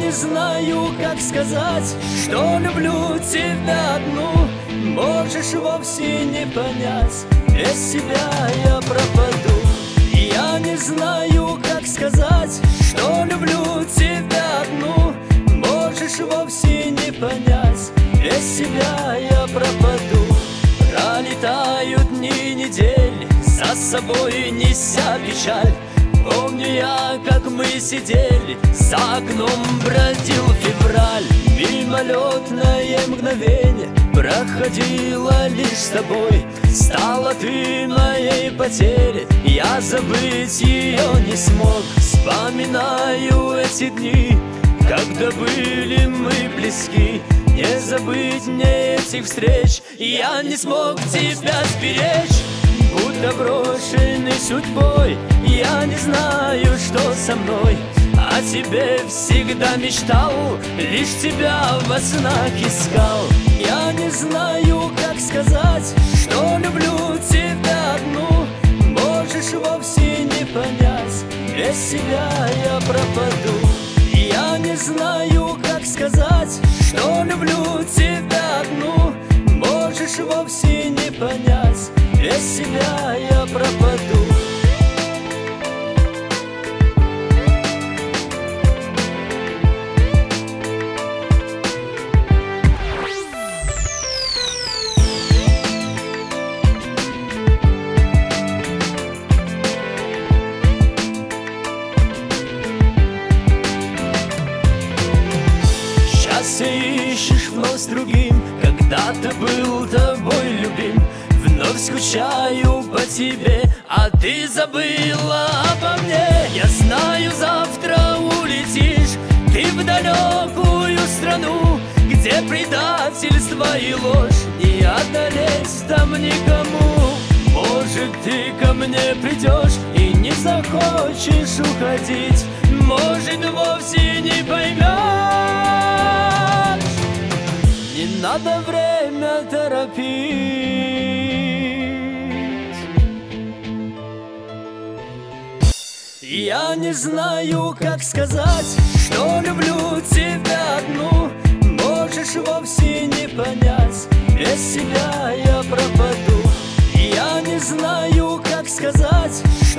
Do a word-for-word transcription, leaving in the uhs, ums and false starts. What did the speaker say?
не знаю, как сказать, что люблю тебя одну. Можешь вовсе не понять, без тебя я пропаду. Я не знаю, как сказать, что люблю тебя одну. Можешь вовсе не понять, без тебя я пропаду. Пролетают дни недели, за собой неся печаль. Помню я, как мы сидели, за окном бродил февраль. Мимолетное мгновение проходило лишь с тобой. Стала ты моей потерей, я забыть ее не смог. Вспоминаю эти дни, когда были мы близки. Не забыть мне этих встреч, я не смог тебя сберечь. Будто брошенный судьбой, я не знаю, что со мной. О тебе всегда мечтал, лишь тебя во снах искал. Я не знаю, как сказать, что люблю тебя одну. Можешь вовсе не понять, без тебя я пропаду. Я не знаю, как сказать, что люблю тебя одну. Можешь вовсе не понять, без тебя я пропаду. Сейчас ищешь вновь с другим, когда-то был тобой любим. Вновь скучаю по тебе, а ты забыла обо мне. Я знаю, завтра улетишь ты в далекую страну, где предательство и ложь не одолеть там никому. Может, ты ко мне придешь и не захочешь уходить. Может, вовсе не поймешь. Не надо время торопить. Я не знаю, как сказать, что люблю тебя одну. Можешь вовсе не понять, без тебя я пропаду. Я не знаю, как сказать,